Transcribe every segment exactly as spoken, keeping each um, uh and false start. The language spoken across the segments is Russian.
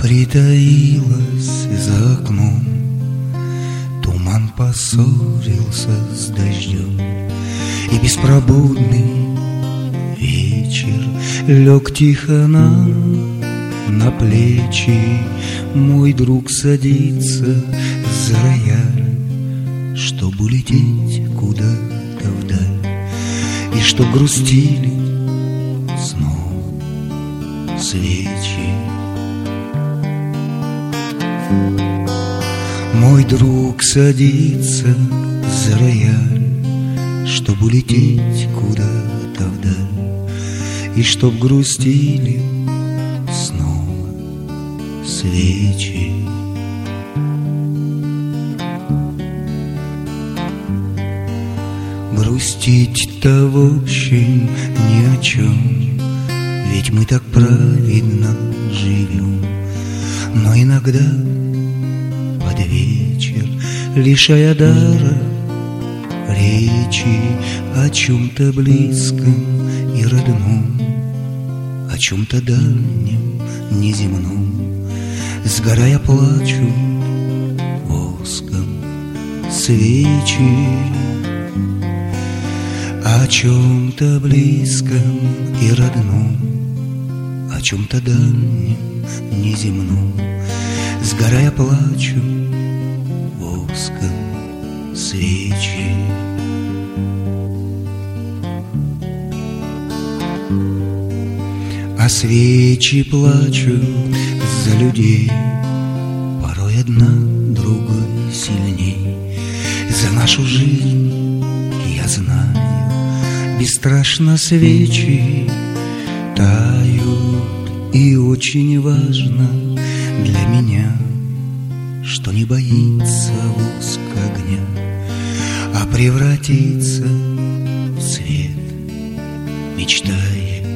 притаилась за окном, туман поссорился с дождем, и беспробудный вечер лег тихо нам на плечи. Мой друг садится за рояль, чтоб улететь куда-то вдаль, и чтоб грустили снова свечи. Мой друг садится за рояль, чтоб улететь куда-то вдаль, и чтоб грустили снова свечи. Грустить-то в общем ни о чем, ведь мы так праведно живем. Но иногда под вечер, лишая дара речи, о чем-то близком и родном, о чем-то дальнем, неземном, сгорая плачут воском свечи. О чем-то близком и родном, о чем-то дальнем, неземном, сгорая плачут воском свечи. А свечи плачут за людей, порой одна другой сильней. За нашу жизнь, я знаю, бесстрашно свечи тают. И очень важно для меня, что не боится воск огня, а превратиться в свет мечтает.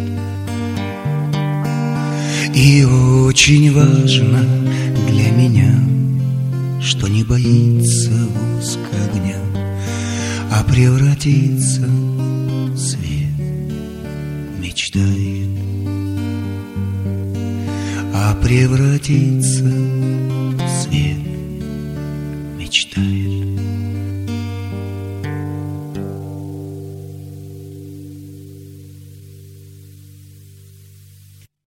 И очень важно для меня, что не боится воск огня, а превратиться в свет мечтает, а превратиться